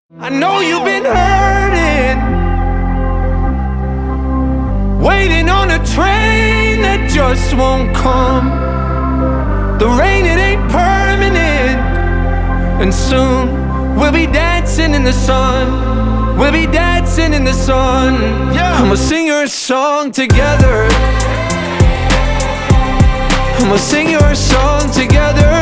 I know you've been hurting, waiting on a train that just won't come. The rain, it ain't permanent, and soon we'll be dancing in the sun. We'll be dancing in the sun. Yeah. I'ma sing your song together. I'ma sing your song together.